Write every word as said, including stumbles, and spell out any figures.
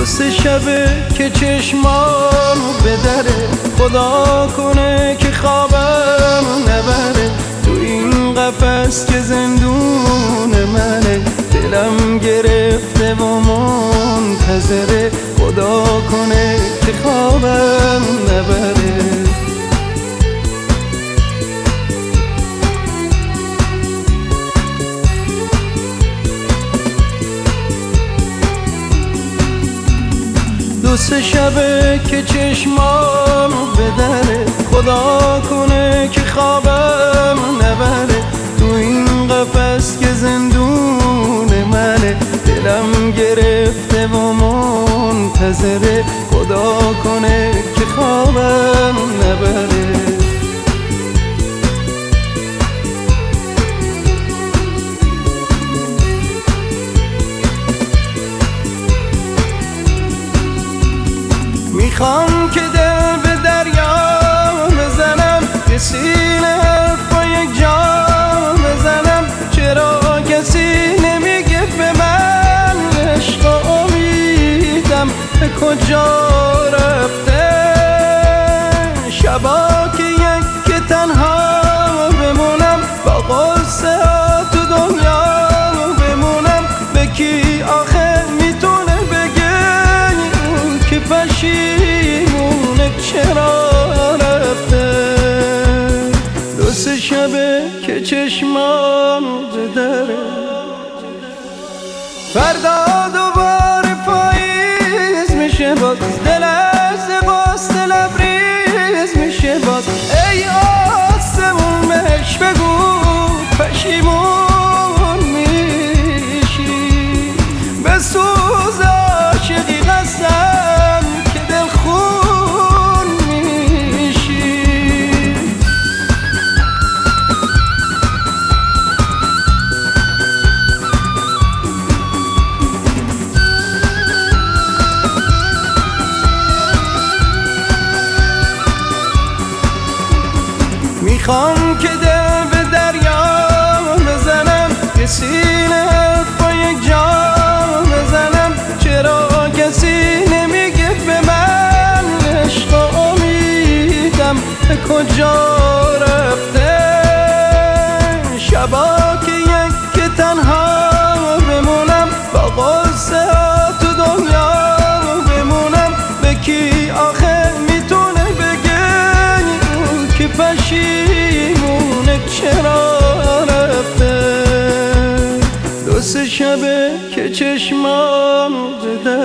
دو سه شبه که چشمام به دره، خدا کنه که خوابم نبره. تو این قفس که زندون منه، دلم گرفته و منتظره، خدا کنه که خوابم نبره. دو سه شبه که چشمام به دره، خدا کنه که خوابم نبره. تو این قفس که زندون منه، دلم گرفته و منتظره، خدا کنه که خوابم نبره. میخوام که دل به دریا بزنم، یه سینه حرف و یک جام بزنم. چرا کسی نمیگه به من عشق و امیدم به کجا رفته؟ شبا که یک که تنها بمونم، با قصه ها تو دنیا بمونم. به کی آخه میتونه بگه که پشیمونه چرا رفته؟ دو سه شبه که چشمام به دره، فردا دوباره پاییز میشه باز، دل از لباس لبریز میشه باز. ای آسمون بهش بگو پشیمون میشی، به سوز عاشقی قسم که دل خون میشی. میخوام که دل به دریا بزنم، یه سینه حرف و یک جام بزنم. چرا کسی نمیگه به من عشق و امیدم به کجا رفته؟ شبا که یک که تنها بمونم، با قصه ها تو دنیا بمونم. به کی آخه میتونه بگه که پشیمونه چرا رفته؟ دو سه شبه که چشمام به